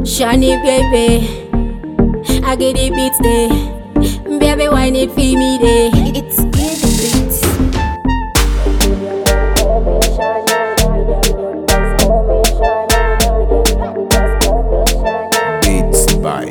Shani baby, I get the beats there. Baby, wine it for me there. It's good beats. Beats by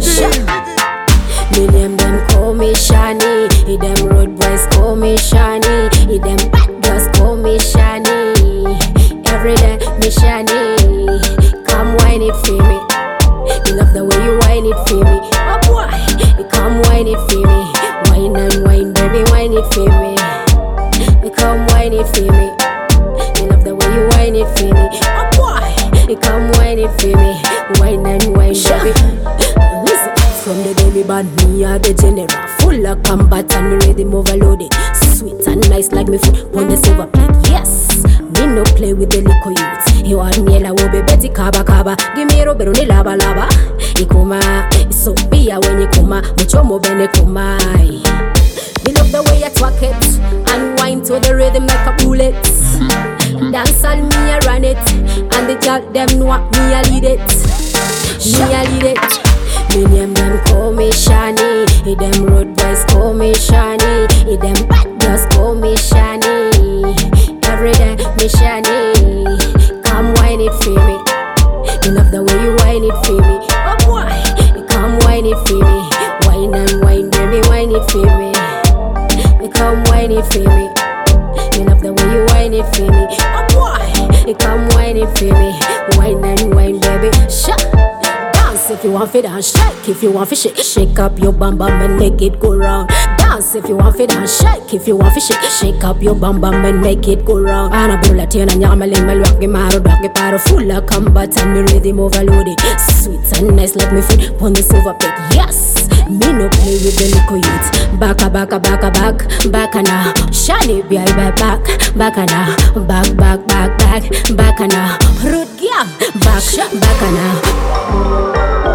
Me name them call me Shani. Them road boys call me Shani. Them bad girls call me Shani. Every day me Shani. Come wine it for me. Me love the way you wine it for me. Oh boy, you come wine it for me. Wine and wine, baby, wine it for me. You come wine it for me. Me love the way you wine it for me. Oh boy, you come wine it for me. Wine and wine, baby. Listen, from the day we born, me are the general. Full of combat and me rhythm overloaded. Sweet and nice like me food on the silver plate. Yes, me no play with the liquor youths. You want me la wo be beti kaba kaba. Give me robero ni lava lava. Ikuma, so be a when you kuma. Mucho mo bene kuma. Me love the way you twerk it and wine to the rhythm like a bullet. Dance on me I run it, and the girl them know me I lead it. Me I lead it. Me name them call me Shani. Them road boys call me Shani. Them bad girls call me Shani. Every day me Shani. Come wine it for me. Me love the way you wine it for me. Oh boy, you come wine it for me. Wine and wine, baby, wine it for me. You come wine it for me. Me love the way you wine it for me. Oh boy, you come wine it for me. Wine and wine, baby. Dance if you want to dance, shake if you want to shake. Shake up your bum bum and make it go round. Dance if you want to dance, shake if you want to shake. Shake up your bum bum and make it go round. Ana bula tina nyamale malwaki maro daki paro. Full of combat and me rhythm overloaded. Sweet and nice like me food on the silver plate. Yes, me no play with the liquor youths. Baka baka baka baka now. Shani be back now. Back now. Root girl back now.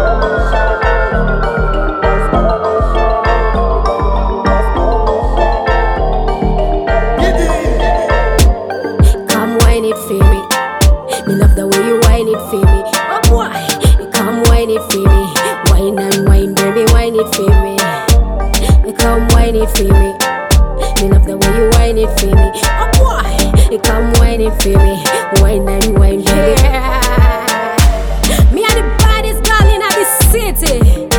Come wine it for me. Me love the way you wine it for me. Oh boy, you come wine it for me. Wine and wine, baby, wine it for me. You come wine it for me. Me love the way you wine it for me. Oh boy, you come wine it for me. Wine and wine, baby. Me are the baddest girl in the city.